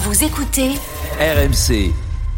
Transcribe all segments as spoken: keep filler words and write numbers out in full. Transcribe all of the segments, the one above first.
Vous écoutez R M C.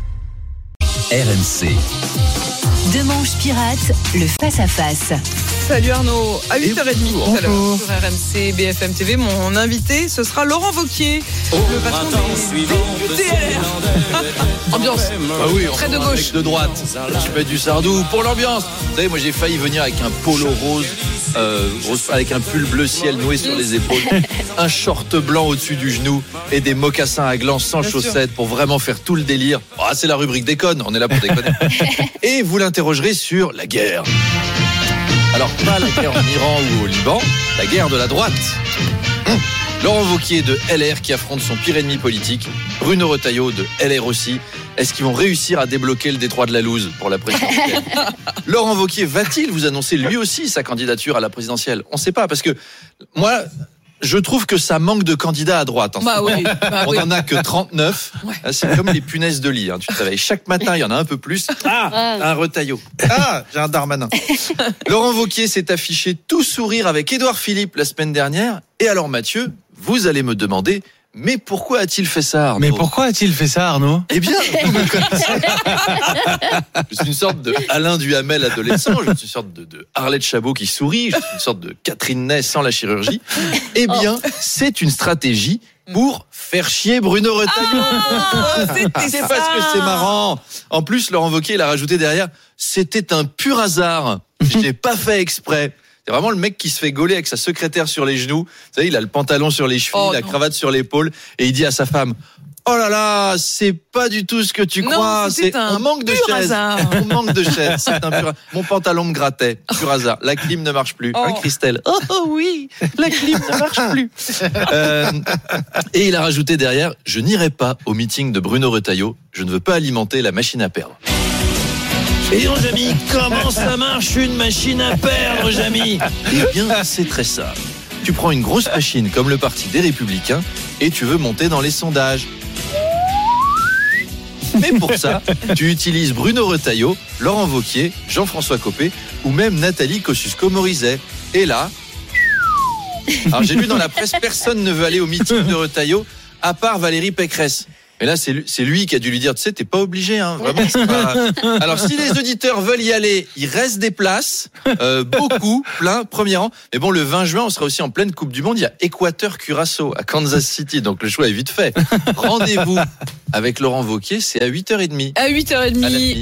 R M C. Demanche Pirate, le face-à-face. Salut Arnaud, à huit heures trente tout à l'heure sur R M C, B F M T V. Mon invité, ce sera Laurent Wauquiez, oh, le patron des D L R. Ambiance, ah oui, très de gauche. De droite, je mets du Sardou pour l'ambiance. Vous savez, moi j'ai failli venir avec un polo rose, euh, rose avec un pull bleu ciel noué sur les épaules, un short blanc au-dessus du genou et des mocassins à gland sans Bien chaussettes sûr. Pour vraiment faire tout le délire. Oh, c'est la rubrique déconne, on est là pour déconner. Et vous l'interrogerez sur la guerre. Alors, pas la guerre en Iran ou au Liban, la guerre de la droite. Hum. Laurent Wauquiez de L R qui affronte son pire ennemi politique, Bruno Retailleau de L R aussi. Est-ce qu'ils vont réussir à débloquer le détroit de la Louse pour la présidentielle? Laurent Wauquiez va-t-il vous annoncer lui aussi sa candidature à la présidentielle? On ne sait pas, parce que moi... je trouve que ça manque de candidats à droite. En bah oui, bah on oui. en a que trente-neuf. Ouais. C'est comme les punaises de lit. Hein. Tu te réveilles chaque matin, il y en a un peu plus. Ah, un Retailleau. Ah, j'ai un Darmanin. Laurent Wauquiez s'est affiché tout sourire avec Édouard Philippe la semaine dernière. Et alors Mathieu, vous allez me demander, mais pourquoi a-t-il fait ça, Arnaud? Mais pourquoi a-t-il fait ça, Arnaud? Eh bien, vous me connaissez. Je suis une sorte de Alain Duhamel adolescent, je suis une sorte de, de Arlette Chabot qui sourit, je suis une sorte de Catherine Ney sans la chirurgie. Eh bien, oh. c'est une stratégie pour faire chier Bruno Retailleau. Ah, c'est parce que c'est marrant. En plus, Laurent Wauquiez, il a rajouté derrière, c'était un pur hasard. Je l'ai pas fait exprès. C'est vraiment le mec qui se fait gauler avec sa secrétaire sur les genoux. Vous savez, il a le pantalon sur les chevilles, oh, la non. cravate sur l'épaule, et il dit à sa femme, oh là là, c'est pas du tout ce que tu crois. Non, c'est un, un manque de chaise. On manque de chaise. C'est un pur... Mon pantalon me grattait. Pur hasard. La clim ne marche plus. Oh. Hein, Christelle? Oh, oh oui, la clim ne marche plus. Euh, et il a rajouté derrière, je n'irai pas au meeting de Bruno Retailleau. Je ne veux pas alimenter la machine à perdre. Et non, Jamy, comment ça marche une machine à perdre, Jamy? Eh bien, c'est très simple. Tu prends une grosse machine comme le parti des Républicains et tu veux monter dans les sondages. Mais pour ça, tu utilises Bruno Retailleau, Laurent Wauquiez, Jean-François Copé ou même Nathalie Kosciusko-Morizet. Et là, alors j'ai lu dans la presse, personne ne veut aller au meeting de Retailleau à part Valérie Pécresse. Mais là, c'est lui, c'est lui qui a dû lui dire, tu sais, t'es pas obligé, hein, vraiment. C'est pas... Alors, si les auditeurs veulent y aller, il reste des places, euh, beaucoup, plein, premier rang. Mais bon, le vingt juin, on sera aussi en pleine Coupe du Monde. Il y a Équateur-Curaçao à Kansas City, donc le choix est vite fait. Rendez-vous avec Laurent Wauquiez, c'est à huit heures trente. À huit heures trente.